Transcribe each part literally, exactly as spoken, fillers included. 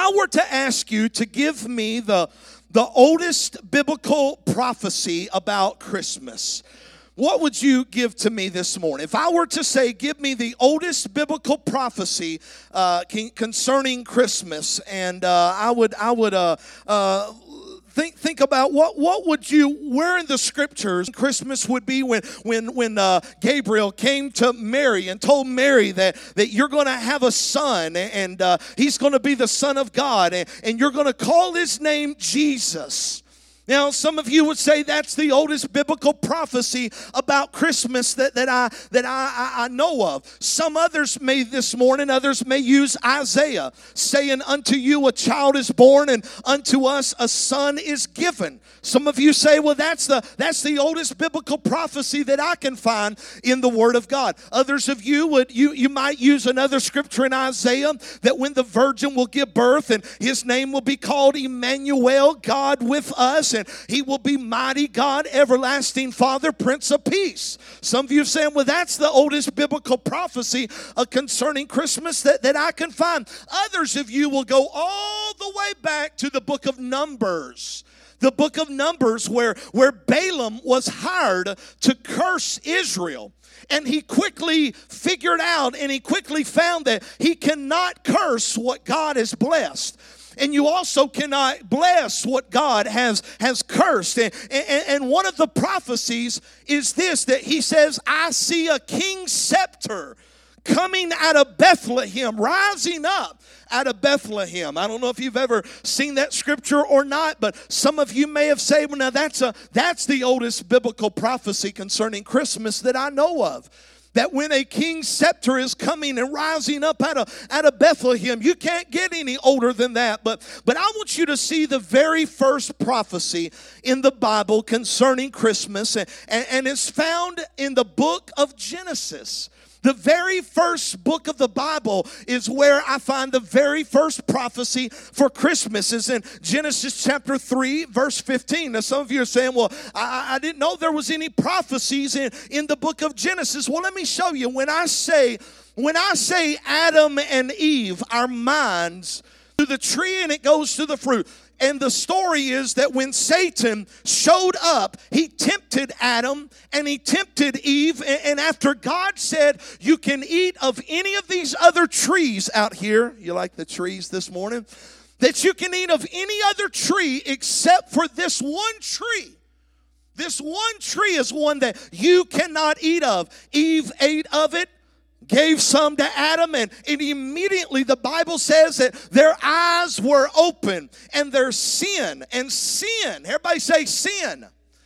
I were to ask you to give me the, the oldest biblical prophecy about Christmas, what would you give to me this morning? If I were to say, give me the oldest biblical prophecy uh, concerning Christmas, and uh, I would, I would uh, uh, think think about what what would you, where in the scriptures Christmas would be when when when uh, Gabriel came to Mary and told Mary that that you're going to have a son, and uh, he's going to be the Son of God, and, and you're going to call his name Jesus. Now, some of you would say that's the oldest biblical prophecy about Christmas that, that, I, that I, I, I know of. Some others may this morning, others may use Isaiah, saying, unto you a child is born and unto us a son is given. Some of you say, well, that's the, that's the oldest biblical prophecy that I can find in the Word of God. Others of you, would you, you might use another scripture in Isaiah that when the virgin will give birth and his name will be called Emmanuel, God with us, and he will be mighty God, everlasting Father, Prince of Peace. Some of you are saying, well, that's the oldest biblical prophecy uh, concerning Christmas that, that I can find. Others of you will go all the way back to the book of Numbers. The book of Numbers where, where Balaam was hired to curse Israel. And he quickly figured out and he quickly found that he cannot curse what God has blessed. And you also cannot bless what God has, has cursed. And, and, and one of the prophecies is this, that he says, I see a king's scepter coming out of Bethlehem, rising up out of Bethlehem. I don't know if you've ever seen that scripture or not, but some of you may have said, well, now that's, a, that's the oldest biblical prophecy concerning Christmas that I know of. That when a king's scepter is coming and rising up out of, out of Bethlehem, you can't get any older than that. But, but I want you to see the very first prophecy in the Bible concerning Christmas, and, and, and it's found in the book of Genesis. The very first book of the Bible is where I find the very first prophecy for Christmas is in Genesis chapter three, verse fifteen. Now, some of you are saying, well, I, I didn't know there was any prophecies in, in the book of Genesis. Well, let me show you. When I say, when I say Adam and Eve, our minds, to the tree and it goes to the fruit. And the story is that when Satan showed up, he tempted Adam and he tempted Eve. And after God said, you can eat of any of these other trees out here. You like the trees this morning? That you can eat of any other tree except for this one tree. This one tree is one that you cannot eat of. Eve ate of it. Gave some to Adam, and, and immediately the Bible says that their eyes were open, and their sin, and sin, everybody say sin.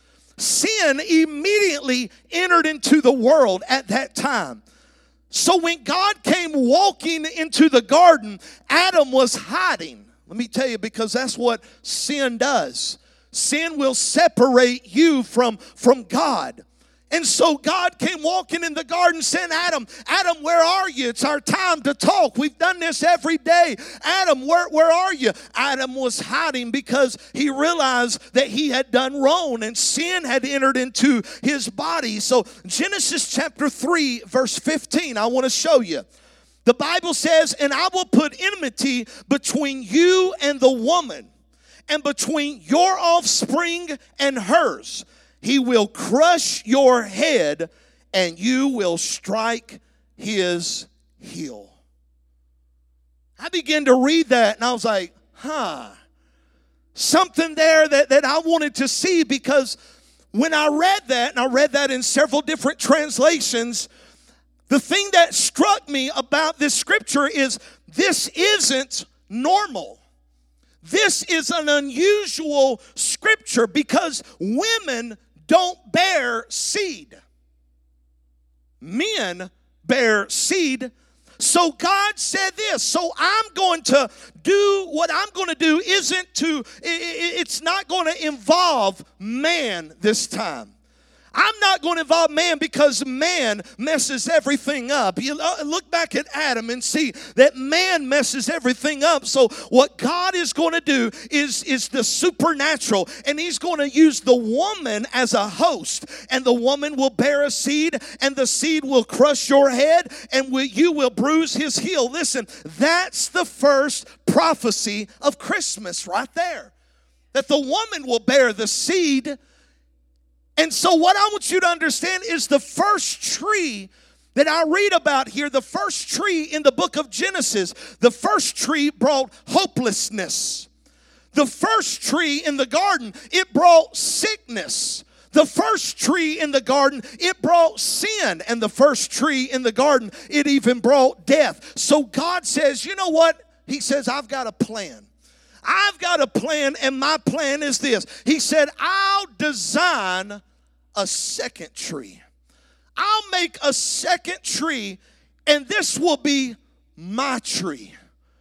Sin immediately entered into the world at that time. So when God came walking into the garden, Adam was hiding. Let me tell you, because that's what sin does. Sin will separate you from, from God. And so God came walking in the garden saying, Adam, Adam, where are you? It's our time to talk. We've done this every day. Adam, where, where are you? Adam was hiding because he realized that he had done wrong and sin had entered into his body. So Genesis chapter three, verse fifteen, I want to show you. The Bible says, and I will put enmity between you and the woman, and between your offspring and hers. He will crush your head, and you will strike his heel. I began to read that, and I was like, huh. Something there that, that I wanted to see, because when I read that, and I read that in several different translations, the thing that struck me about this scripture is this isn't normal. This is an unusual scripture because women don't bear seed. Men bear seed. So God said this. So I'm going to do what I'm going to do isn't to, it's not going to involve man this time. I'm not going to involve man because man messes everything up. You look back at Adam and see that man messes everything up. So what God is going to do is, is the supernatural, and he's going to use the woman as a host, and the woman will bear a seed, and the seed will crush your head, and will, you will bruise his heel. Listen, that's the first prophecy of Christmas right there, that the woman will bear the seed. And so what I want you to understand is the first tree that I read about here, the first tree in the book of Genesis, the first tree brought hopelessness. The first tree in the garden, it brought sickness. The first tree in the garden, it brought sin. And the first tree in the garden, it even brought death. So God says, you know what? He says, I've got a plan. I've got a plan, and my plan is this. He said, I'll design a second tree. I'll make a second tree, and this will be my tree.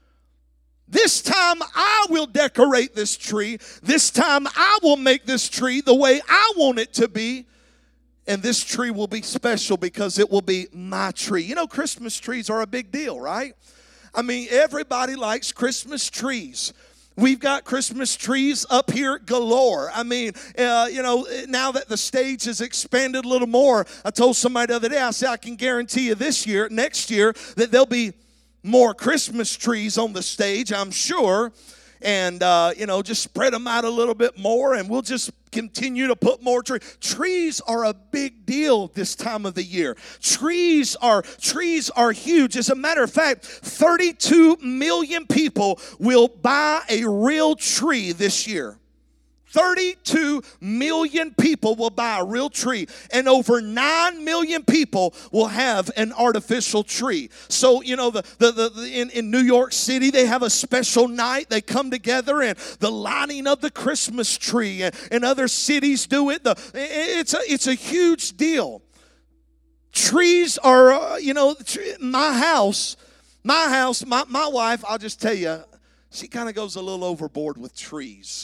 This time I will decorate this tree. This time I will make this tree the way I want it to be. And this tree will be special because it will be my tree. You know, Christmas trees are a big deal, right? I mean, everybody likes Christmas trees. We've got Christmas trees up here galore. I mean, uh, you know, now that the stage has expanded a little more, I told somebody the other day, I said, I can guarantee you this year, next year, that there'll be more Christmas trees on the stage, I'm sure. And, uh, you know, just spread them out a little bit more, and we'll just continue to put more trees. Trees are a big deal this time of the year. Trees are trees are huge. As a matter of fact, thirty-two million people will buy a real tree this year. thirty-two million people will buy a real tree, and over nine million people will have an artificial tree. So, you know, the, the, the, the in, in New York City, they have a special night. They come together, and the lighting of the Christmas tree, and, and other cities do it. The, it's, a, it's a huge deal. Trees are, uh, you know, my house, my house, my, my wife, I'll just tell you, she kind of goes a little overboard with trees.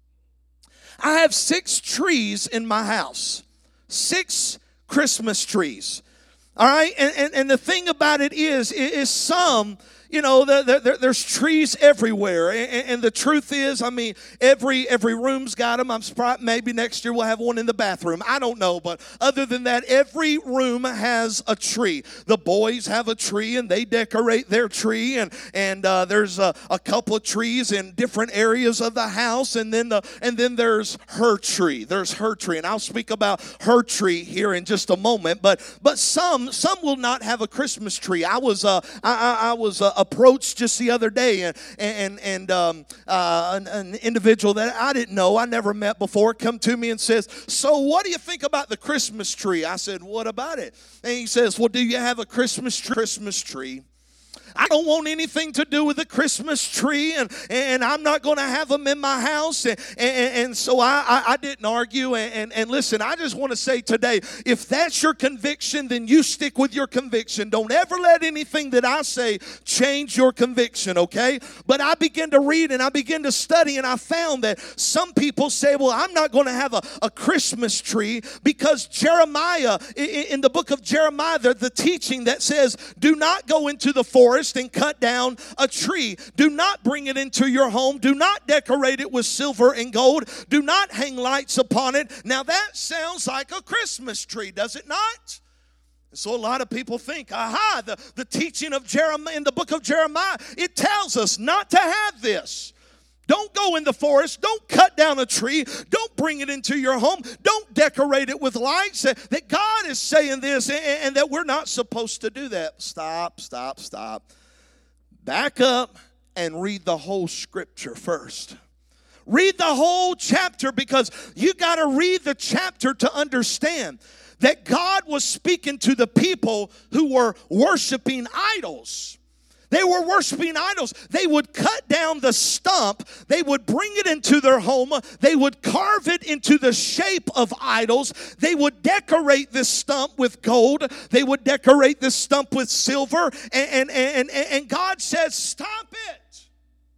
I have six trees in my house, six Christmas trees, all right? And, and, and the thing about it is, is some, you know, the, the, the, there's trees everywhere. And, and the truth is, I mean, every every room's got them. I'm surprised maybe next year we'll have one in the bathroom. I don't know. But other than that, every room has a tree. The boys have a tree, and they decorate their tree. And, and uh, there's a, a couple of trees in different areas of the house. And then, the, and then there's her tree. There's her tree. And I'll speak about her tree here in just a moment. But but some some will not have a Christmas tree. I was, uh, I, I, I was uh, approached just the other day, and and and um, uh, an, an individual that I didn't know, I never met before, come to me and says, "So what do you think about the Christmas tree?" I said, "What about it?" And he says, "Well, do you have a Christmas tree?" Christmas tree. I don't want anything to do with the Christmas tree, and, and I'm not going to have them in my house. And, and, and so I, I, I didn't argue. And, and, and listen, I just want to say today, if that's your conviction, then you stick with your conviction. Don't ever let anything that I say change your conviction, okay? But I began to read and I began to study, and I found that some people say, well, I'm not going to have a, a Christmas tree because Jeremiah, in, in the book of Jeremiah, the, the teaching that says, do not go into the forest and cut down a tree. Do not bring it into your home. Do not decorate it with silver and gold. Do not hang lights upon it. Now that sounds like a Christmas tree, does it not? So a lot of people think, aha, the, the teaching of Jeremiah in the book of Jeremiah, it tells us not to have this. Don't go in the forest. Don't cut down a tree. Don't bring it into your home. Don't decorate it with lights. That God is saying this, and, and that we're not supposed to do that. Stop, stop, stop. Back up and read the whole scripture first. Read the whole chapter, because you got to read the chapter to understand that God was speaking to the people who were worshiping idols. They were worshiping idols. They would cut down the stump. They would bring it into their home. They would carve it into the shape of idols. They would decorate this stump with gold. They would decorate this stump with silver. And, and, and, and God says, stop it.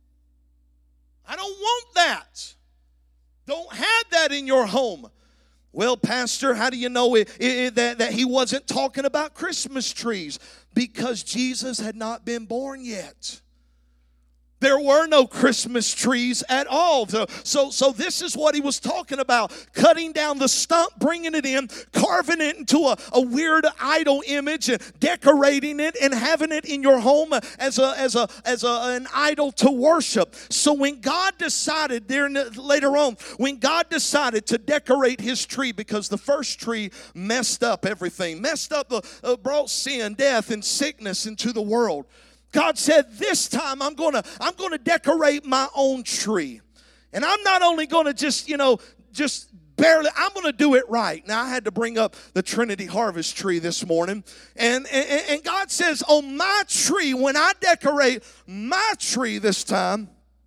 I don't want that. Don't have that in your home. Well, Pastor, how do you know it, it, that, that he wasn't talking about Christmas trees? Because Jesus had not been born yet. There were no Christmas trees at all. So, so, so this is what he was talking about. Cutting down the stump, bringing it in, carving it into a, a weird idol image and decorating it and having it in your home as a as a as a, an idol to worship. So when God decided there later on, when God decided to decorate his tree, because the first tree messed up everything, messed up the uh, brought sin, death, and sickness into the world. God said, this time I'm going to I'm going to decorate my own tree. And I'm not only going to just, you know, just barely, I'm going to do it right. Now, I had to bring up the Trinity Harvest tree this morning. And, and, and God says, on my tree, when I decorate my tree this time,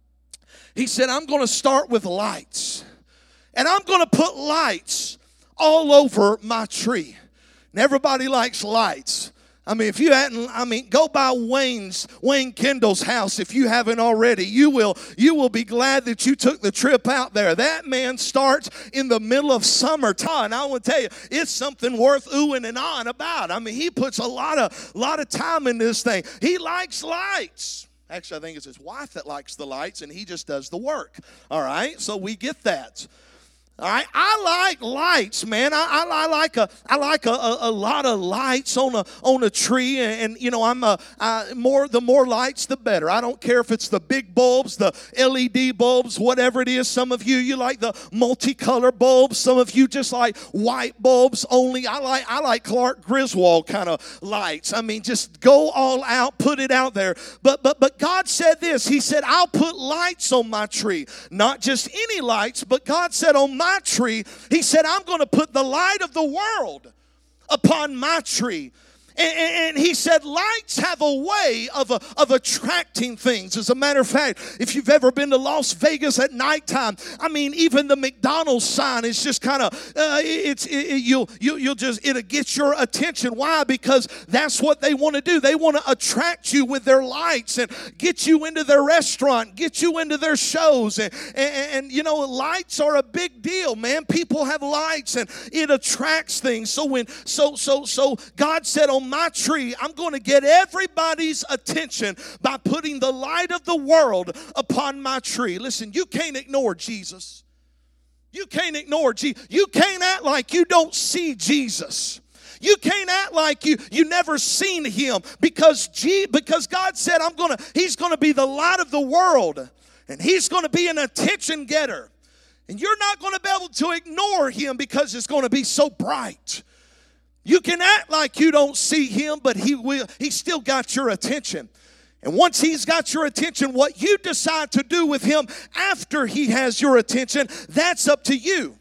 he said, I'm going to start with lights. And I'm going to put lights all over my tree. And everybody likes lights. I mean, if you hadn't, I mean, go by Wayne's, Wayne Kendall's house if you haven't already. You will, you will be glad that you took the trip out there. That man starts in the middle of summertime. And I want to tell you, it's something worth oohing and ahhing about. I mean, he puts a lot of, lot of time in this thing. He likes lights. Actually, I think it's his wife that likes the lights, and he just does the work. All right, so we get that. All right, I like lights, man. I, I, I like a I like a, a, a lot of lights on a on a tree, and, and you know I'm a I, more the more lights the better. I don't care if it's the big bulbs, the L E D bulbs, whatever it is. Some of you you like the multicolor bulbs. Some of you just like white bulbs only. I like I like Clark Griswold kind of lights. I mean, just go all out, put it out there. But but but God said this. He said, I'll put lights on my tree, not just any lights, but God said on my My tree, he said, I'm going to put the light of the world upon my tree. And, and he said, lights have a way of, uh, of attracting things. As a matter of fact, if you've ever been to Las Vegas at nighttime, I mean, even the McDonald's sign is just kind of, uh, it's it, it, you'll, you, you'll just, it'll get your attention. Why? Because that's what they want to do. They want to attract you with their lights and get you into their restaurant, get you into their shows. And, and, and you know, lights are a big deal, man. People have lights and it attracts things. So when, so, so, so God said, on my tree, I'm going to get everybody's attention by putting the light of the world upon my tree. Listen, you can't ignore Jesus. You can't ignore Jesus. You can't act like you don't see Jesus. You can't act like you you never seen him, because G, because God said I'm gonna he's gonna be the light of the world, and he's gonna be an attention getter, and you're not gonna be able to ignore him because it's gonna be so bright. You can act like you don't see him, but he will. He's still got your attention. And once he's got your attention, what you decide to do with him after he has your attention, that's up to you.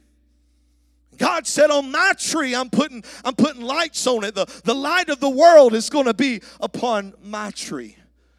God said, on my tree, I'm putting, I'm putting lights on it. The, the light of the world is going to be upon my tree.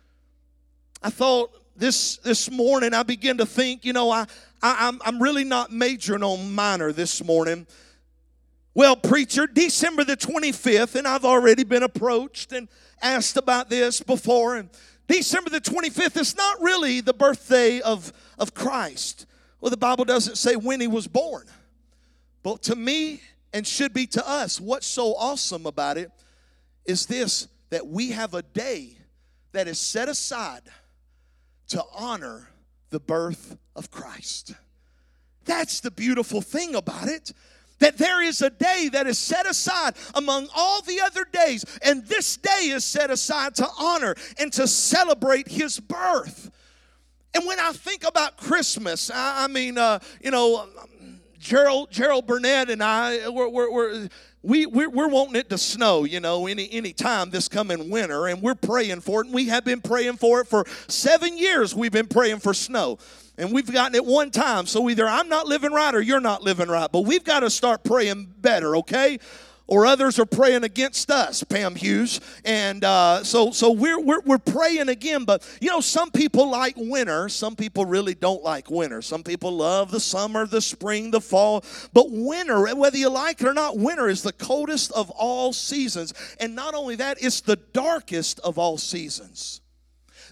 I thought this this morning, I began to think, you know, I, I, I'm, I'm really not majoring on minor this morning. Well, preacher, December the twenty-fifth, and I've already been approached and asked about this before, and December the twenty-fifth is not really the birthday of, of Christ. Well, the Bible doesn't say when he was born. But to me, and should be to us, what's so awesome about it is this, that we have a day that is set aside to honor the birth of Christ. That's the beautiful thing about it. That there is a day that is set aside among all the other days, and this day is set aside to honor and to celebrate his birth. And when I think about Christmas, I, I mean, uh, you know, Gerald Gerald Burnett and I, we're, we're, we're We, we're, we're wanting it to snow, you know, any, any time this coming winter, and we're praying for it, and we have been praying for it for seven years. We've been praying for snow, and we've gotten it one time, so either I'm not living right or you're not living right, but we've got to start praying better, okay? Or others are praying against us, Pam Hughes, and uh, so so we're, we're we're praying again. But you know, some people like winter. Some people really don't like winter. Some people love the summer, the spring, the fall. But winter, whether you like it or not, winter is the coldest of all seasons, and not only that, it's the darkest of all seasons.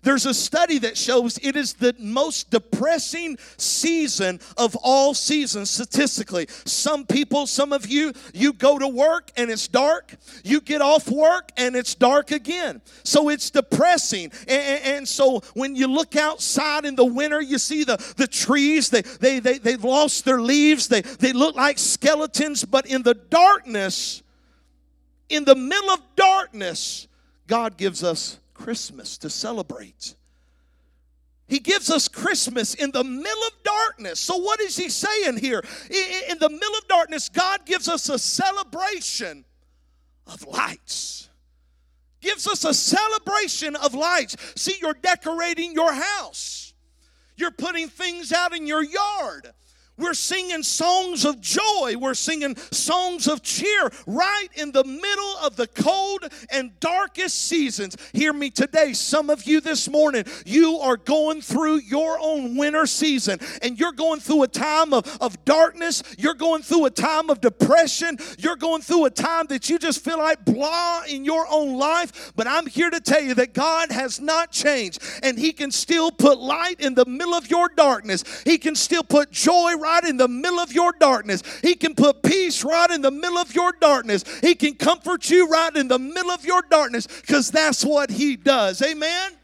There's a study that shows it is the most depressing season of all seasons statistically. Some people, some of you, you go to work and it's dark. You get off work and it's dark again. So it's depressing. And, and so when you look outside in the winter, you see the, the trees, they, they, they, they've lost their leaves. They, they look like skeletons. But in the darkness, in the middle of darkness, God gives us Christmas to celebrate. He gives us Christmas in the middle of darkness. So what is he saying here? In the middle of darkness, God gives us a celebration of lights. Gives us a celebration of lights. See, you're decorating your house. You're putting things out in your yard. We're singing songs of joy. We're singing songs of cheer right in the middle of the cold and darkest seasons. Hear me today. Some of you this morning, you are going through your own winter season, and you're going through a time of, of darkness. You're going through a time of depression. You're going through a time that you just feel like blah in your own life. But I'm here to tell you that God has not changed, and he can still put light in the middle of your darkness. He can still put joy right in the middle of your darkness. He can put peace right in the middle of your darkness. He can comfort you right in the middle of your darkness, because that's what he does. Amen?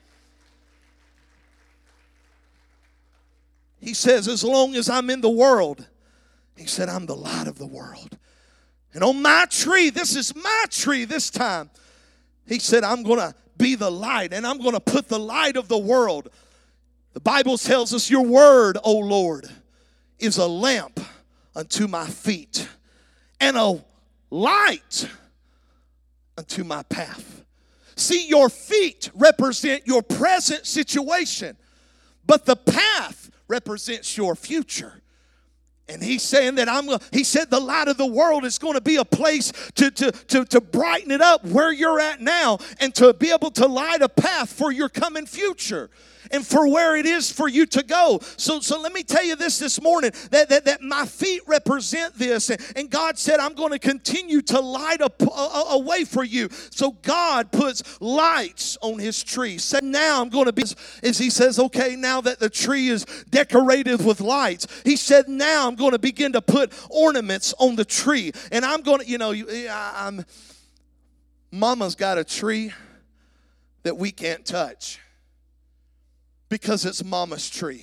He says, as long as I'm in the world, he said, I'm the light of the world. And on my tree, this is my tree this time, he said, I'm going to be the light, and I'm going to put the light of the world. The Bible tells us your word, O Lord, is a lamp unto my feet and a light unto my path. See, your feet represent your present situation, but the path represents your future. And he's saying that I'm he said the light of the world is going to be a place to, to, to, to brighten it up where you're at now, and to be able to light a path for your coming future and for where it is for you to go. So, so let me tell you this this morning, that, that, that my feet represent this. And, and God said, I'm going to continue to light a, a, a way for you. So God puts lights on his tree. So now I'm going to be, as he says, okay, now that the tree is decorated with lights, he said, now I'm going to begin to put ornaments on the tree. And I'm going to, you know, I'm, Mama's got a tree that we can't touch, because it's Mama's tree.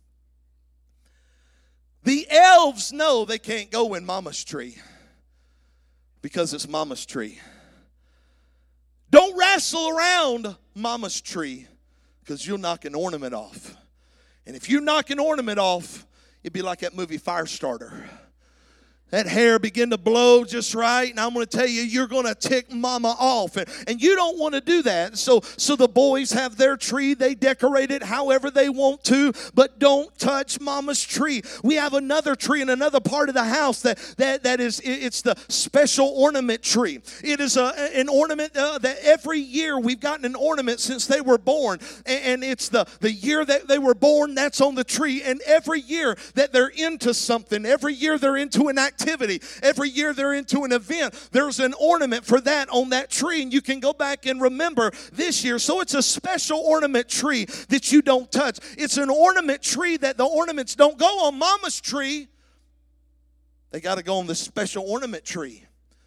The elves know they can't go in Mama's tree, because it's Mama's tree. Don't wrestle around Mama's tree, because you'll knock an ornament off. And if you knock an ornament off, it'd be like that movie Firestarter. That hair begin to blow just right, and I'm going to tell you, you're going to tick Mama off, and, and you don't want to do that. So, so the boys have their tree. They decorate it however they want to, but don't touch Mama's tree. We have another tree in another part of the house that that that is it's the special ornament tree. It is a an ornament uh, that every year we've gotten an ornament since they were born, and, and it's the the year that they were born that's on the tree. And every year that they're into something, every year they're into an activity. Activity. Every year they're into an event, there's an ornament for that on that tree, and you can go back and remember this year. So it's a special ornament tree that you don't touch. It's an ornament tree that the ornaments don't go on Mama's tree. They got to go on the special ornament tree,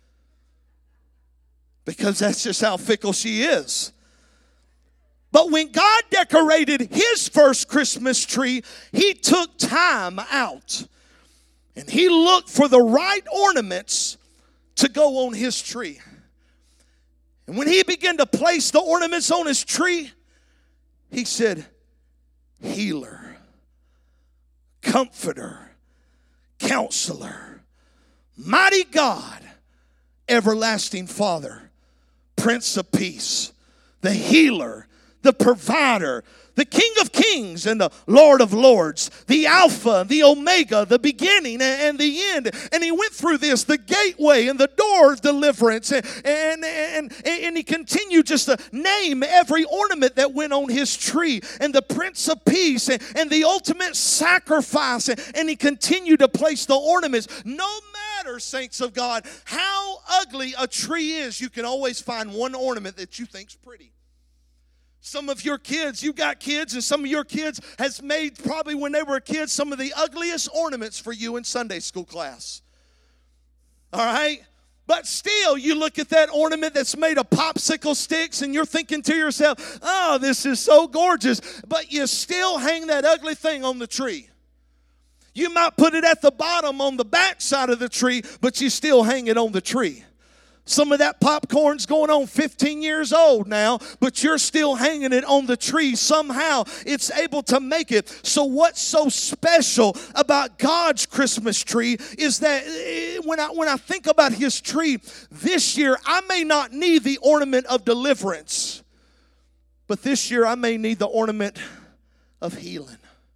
because that's just how fickle she is. But when God decorated his first Christmas tree, he took time out. And he looked for the right ornaments to go on his tree. And when he began to place the ornaments on his tree, he said, Healer, Comforter, Counselor, Mighty God, Everlasting Father, Prince of Peace, the Healer, the Provider, the King of Kings and the Lord of Lords, the Alpha, the Omega, the beginning and the end. And he went through this, the gateway and the door of deliverance. And, and, and, and he continued just to name every ornament that went on his tree. And the Prince of Peace and, and the ultimate sacrifice. And, and he continued to place the ornaments. No matter, saints of God, how ugly a tree is, you can always find one ornament that you think's pretty. Some of your kids, you got kids, and some of your kids has made, probably when they were kids, some of the ugliest ornaments for you in Sunday school class. All right? But still, you look at that ornament that's made of popsicle sticks and you're thinking to yourself, oh, this is so gorgeous. But you still hang that ugly thing on the tree. You might put it at the bottom on the back side of the tree, but you still hang it on the tree. Some of that popcorn's going on fifteen years old now, but you're still hanging it on the tree. Somehow it's able to make it. So what's so special about God's Christmas tree is that when I, when I think about His tree this year, I may not need the ornament of deliverance, but this year I may need the ornament of healing.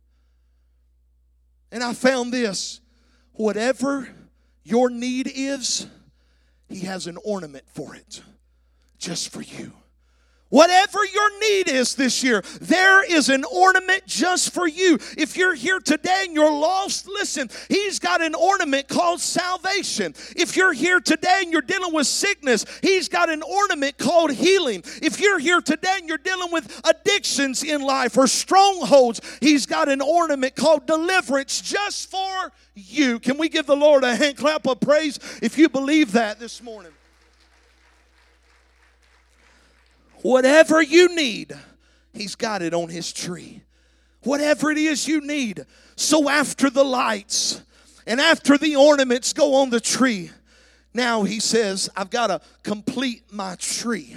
And I found this, whatever your need is, He has an ornament for it, just for you. Whatever your need is this year, there is an ornament just for you. If you're here today and you're lost, listen, He's got an ornament called salvation. If you're here today and you're dealing with sickness, He's got an ornament called healing. If you're here today and you're dealing with addictions in life or strongholds, He's got an ornament called deliverance just for you. Can we give the Lord a hand clap of praise if you believe that this morning? Whatever you need, He's got it on His tree. Whatever it is you need. So after the lights and after the ornaments go on the tree, now He says, I've got to complete my tree.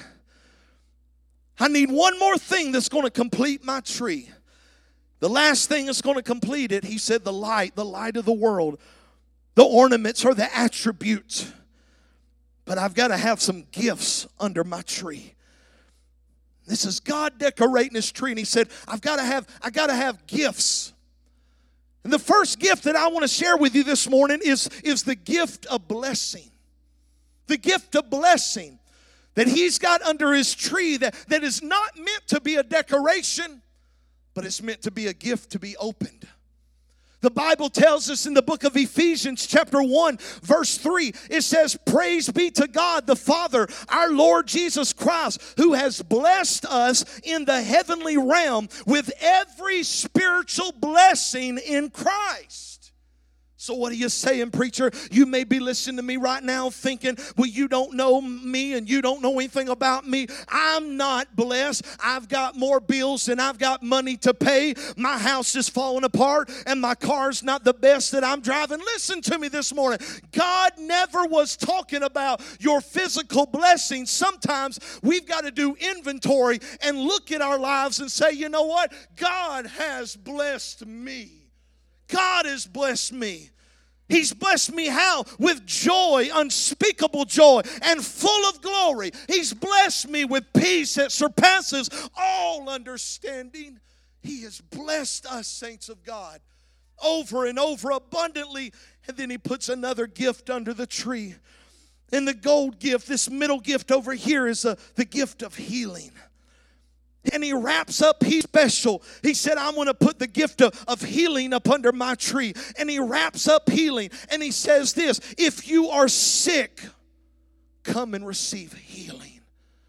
I need one more thing that's going to complete my tree. The last thing that's going to complete it, He said, the light, the light of the world. The ornaments are the attributes. But I've got to have some gifts under my tree. This is God decorating His tree, and He said, I've got to have, I got to have gifts. And the first gift that I want to share with you this morning is, is the gift of blessing. The gift of blessing that He's got under His tree that, that is not meant to be a decoration, but it's meant to be a gift to be opened. The Bible tells us in the book of Ephesians chapter one verse three, it says, praise be to God the Father, our Lord Jesus Christ, who has blessed us in the heavenly realm with every spiritual blessing in Christ. So what are you saying, preacher? You may be listening to me right now thinking, well, you don't know me and you don't know anything about me. I'm not blessed. I've got more bills than I've got money to pay. My house is falling apart and my car's not the best that I'm driving. Listen to me this morning. God never was talking about your physical blessings. Sometimes we've got to do inventory and look at our lives and say, you know what? God has blessed me. God has blessed me. He's blessed me how? With joy, unspeakable joy, and full of glory. He's blessed me with peace that surpasses all understanding. He has blessed us, saints of God, over and over abundantly. And then He puts another gift under the tree. And the gold gift, this middle gift over here, is a, the gift of healing. And He wraps up, He's special. He said, I'm going to put the gift of, of healing up under my tree. And He wraps up healing. And He says this, if you are sick, come and receive healing.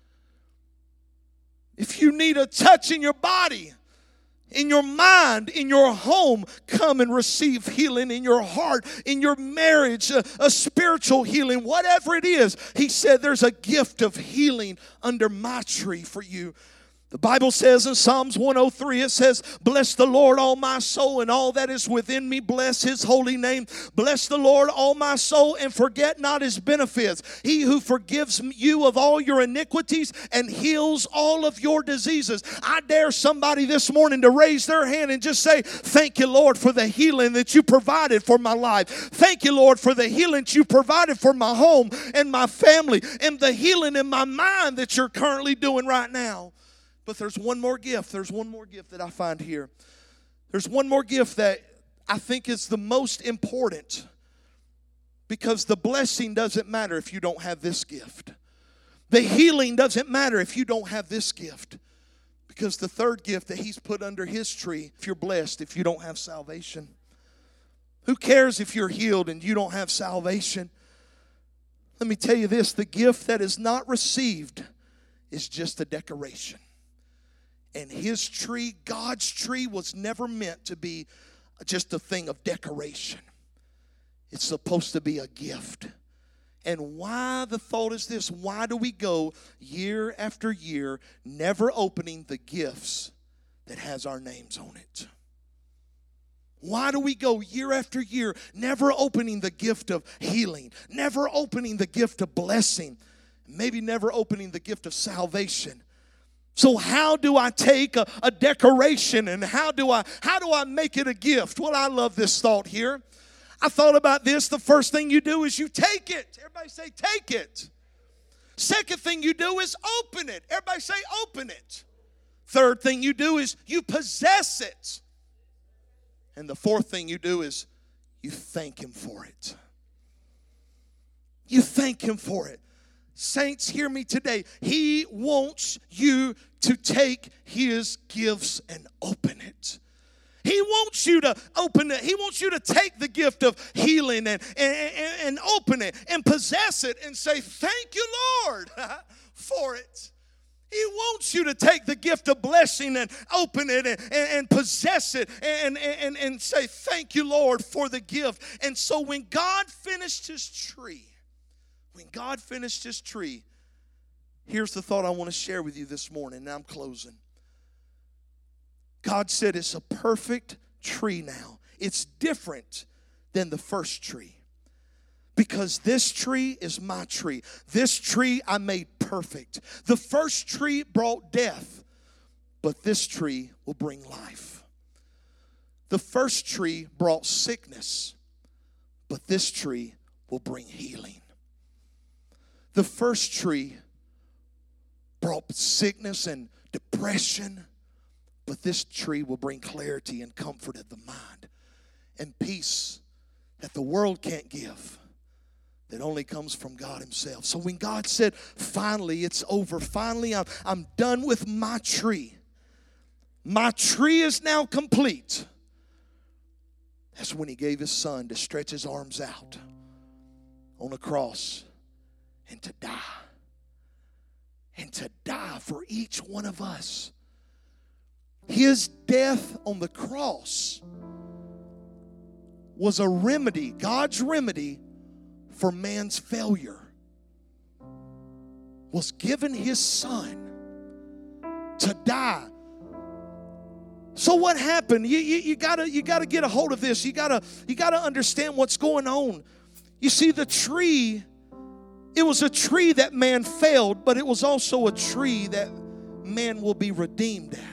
If you need a touch in your body, in your mind, in your home, come and receive healing in your heart, in your marriage, a, a spiritual healing, whatever it is. He said, there's a gift of healing under my tree for you. The Bible says in Psalms one oh three, it says, bless the Lord, all my soul, and all that is within me. Bless His holy name. Bless the Lord, all my soul, and forget not His benefits. He who forgives you of all your iniquities and heals all of your diseases. I dare somebody this morning to raise their hand and just say, thank you, Lord, for the healing that you provided for my life. Thank you, Lord, for the healing that you provided for my home and my family, and the healing in my mind that you're currently doing right now. But there's one more gift. There's one more gift that I find here. There's one more gift that I think is the most important, because the blessing doesn't matter if you don't have this gift. The healing doesn't matter if you don't have this gift, because the third gift that He's put under His tree, if you're blessed, if you don't have salvation. Who cares if you're healed and you don't have salvation? Let me tell you this, the gift that is not received is just a decoration. And his tree, God's tree, was never meant to be just a thing of decoration. It's supposed to be a gift. And why the thought is this? Why do we go year after year never opening the gifts that has our names on it? Why do we go year after year never opening the gift of healing, never opening the gift of blessing, maybe never opening the gift of salvation? So how do I take a, a decoration and how do I how do I make it a gift? Well, I love this thought here. I thought about this. The first thing you do is you take it. Everybody say take it. Second thing you do is open it. Everybody say open it. Third thing you do is you possess it. And the fourth thing you do is you thank him for it. You thank him for it. Saints, hear me today. He wants you to take his gifts and open it. He wants you to open it. He wants you to take the gift of healing and, and, and open it and possess it and say, thank you, Lord, for it. He wants you to take the gift of blessing and open it and, and, and possess it and, and, and say, thank you, Lord, for the gift. And so when God finished his tree, when God finished his tree, here's the thought I want to share with you this morning. Now I'm closing. God said it's a perfect tree now. It's different than the first tree. Because this tree is my tree. This tree I made perfect. The first tree brought death, but this tree will bring life. The first tree brought sickness, but this tree will bring healing. The first tree brought sickness and depression, but this tree will bring clarity and comfort of the mind and peace that the world can't give, that only comes from God himself. So when God said, finally, it's over. Finally, I'm, I'm done with my tree. My tree is now complete. That's when he gave his son to stretch his arms out on a cross and to die. And to die for each one of us. His death on the cross was a remedy, God's remedy for man's failure. Was given his son to die. So what happened? You, you, you gotta you gotta get a hold of this. You gotta you gotta understand what's going on. You see, the tree, it was a tree that man failed, but it was also a tree that man will be redeemed at.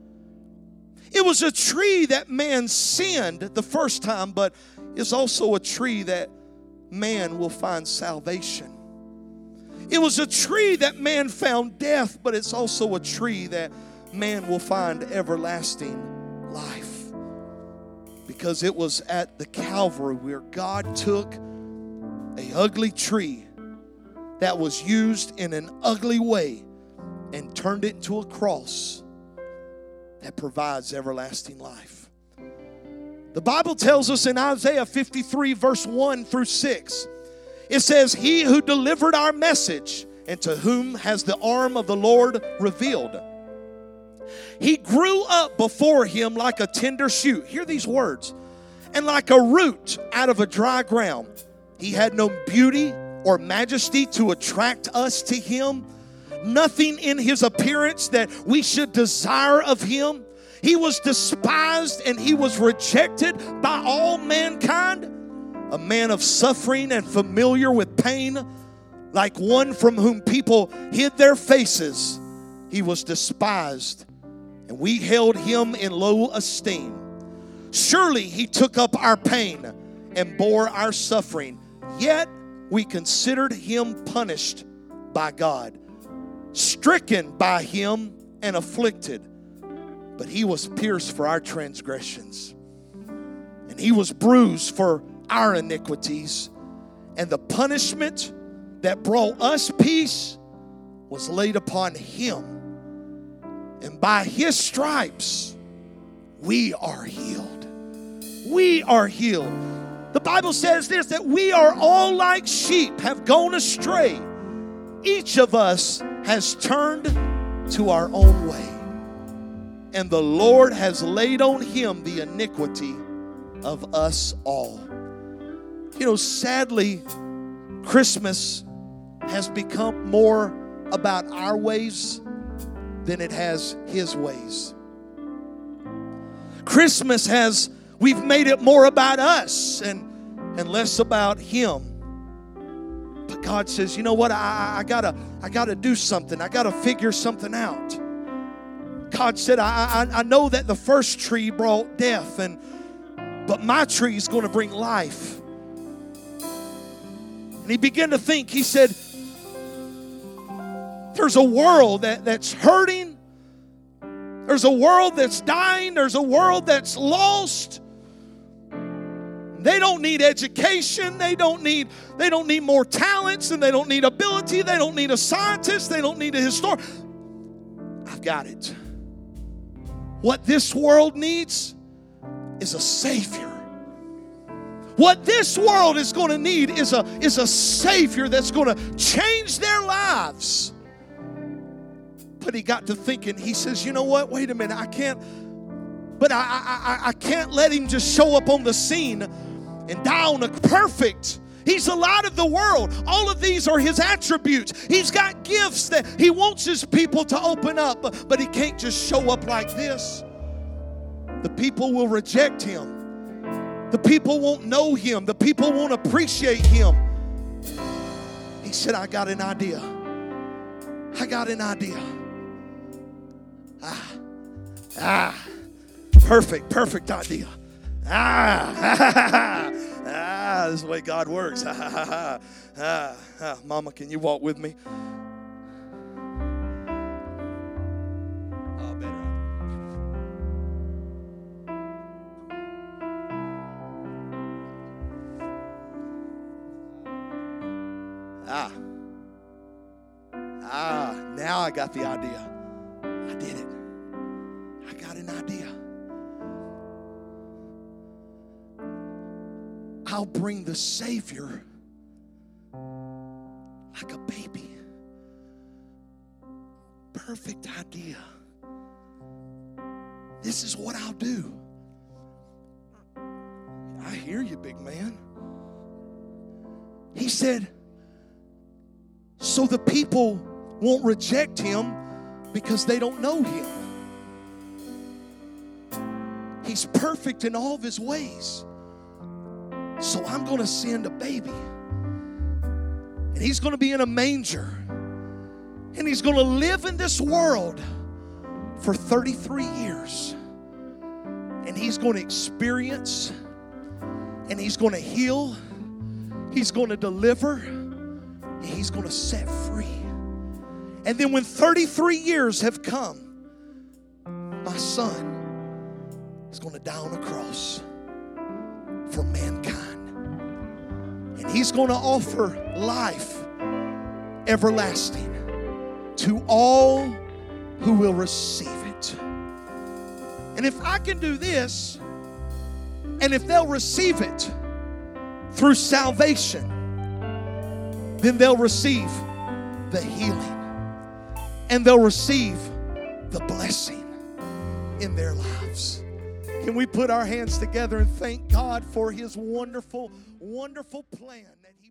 It was a tree that man sinned the first time, but it's also a tree that man will find salvation. It was a tree that man found death, but it's also a tree that man will find everlasting life. Because it was at the Calvary where God took an ugly tree that was used in an ugly way and turned it into a cross that provides everlasting life. The Bible tells us in Isaiah fifty-three verse one through six, it says, he who delivered our message and to whom has the arm of the Lord revealed. He grew up before him like a tender shoot. Hear these words. And like a root out of a dry ground. He had no beauty or majesty to attract us to him. Nothing in his appearance that we should desire of him. He was despised and he was rejected by all mankind. A man of suffering and familiar with pain, like one from whom people hid their faces. He was despised, and we held him in low esteem. Surely he took up our pain and bore our suffering, yet we considered him punished by God, stricken by him and afflicted. But he was pierced for our transgressions, and he was bruised for our iniquities, and the punishment that brought us peace was laid upon him, and by his stripes we are healed. We are healed. The Bible says this, that we are all like sheep, have gone astray. Each of us has turned to our own way. and the Lord has laid on him the iniquity of us all. You know, sadly, Christmas has become more about our ways than it has his ways. Christmas has, we've made it more about us and, and less about him. But God says, you know what, I, I gotta I gotta do something. I gotta figure something out. God said, I, I, I know that the first tree brought death, and but my tree is going to bring life. And he began to think, he said, there's a world that, that's hurting. There's a world that's dying. There's a world that's lost. They don't need education. They don't need, they don't need more talents, and they don't need ability. They don't need a scientist. They don't need a historian. I've got it. What this world needs is a Savior. What this world is going to need is a, is a Savior that's going to change their lives. But he got to thinking, he says, you know what, wait a minute, I can't, but I, I, I can't let him just show up on the scene and die on a perfect. He's the light of the world. All of these are his attributes. He's got gifts that he wants his people to open up, but he can't just show up like this. The people will reject him. The people won't know him. The people won't appreciate him. He said, I got an idea. I got an idea. Ah, ah, perfect, perfect idea. Ah, ah, this is the way God works. Ah, ah, ah, ah. Mama, can you walk with me? Oh, better. Ah, ah, now I got the idea. I did it. I got an idea. I'll bring the Savior like a baby. Perfect idea. This is what I'll do. I hear you, big man. He said, so the people won't reject him because they don't know him. He's perfect in all of his ways. So I'm going to send a baby. And he's going to be in a manger. And he's going to live in this world for thirty-three years. And he's going to experience. And he's going to heal. He's going to deliver. And he's going to set free. And then when thirty-three years have come, my son is going to die on a cross for mankind. And he's going to offer life everlasting to all who will receive it. And if I can do this, and if they'll receive it through salvation, then they'll receive the healing. And they'll receive the blessing in their lives. Can we put our hands together and thank God for his wonderful, wonderful plan that he